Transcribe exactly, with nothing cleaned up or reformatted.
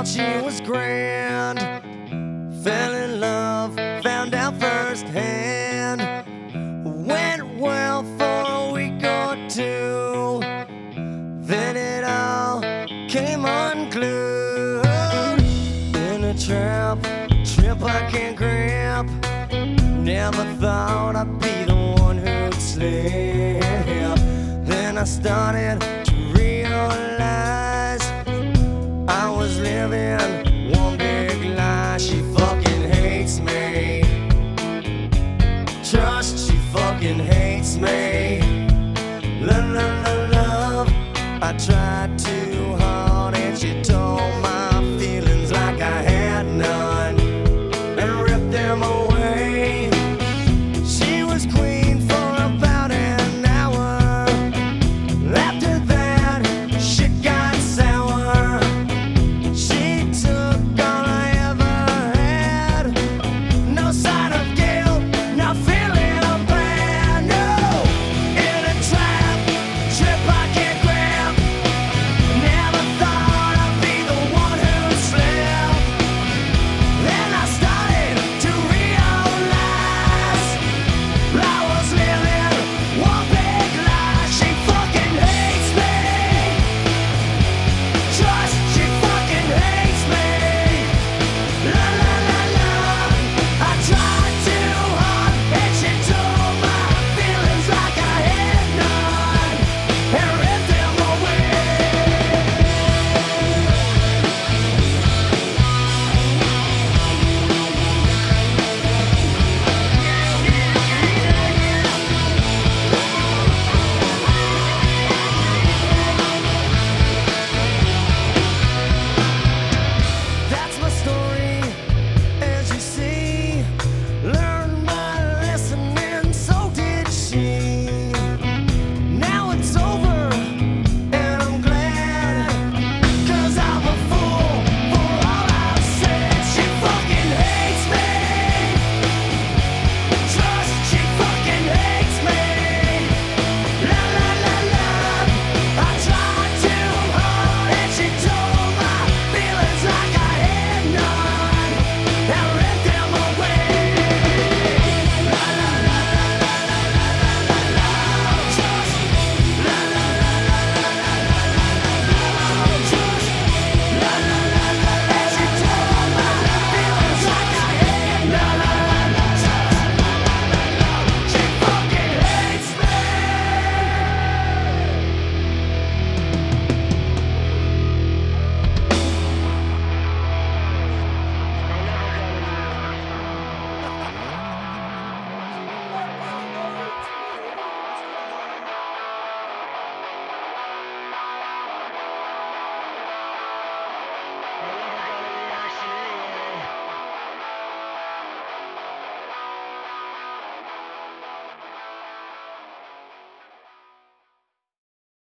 thought she was grand. Fell in love, found out firsthand. Went well for a week or two, then it all came unglued. In a trap, trip I can't grab. Never thought I'd be the one who'd slip. Then I started to realize I was living one big lie. She fucking hates me. Trust, she fucking hates me. Love, love, love, love. I tried to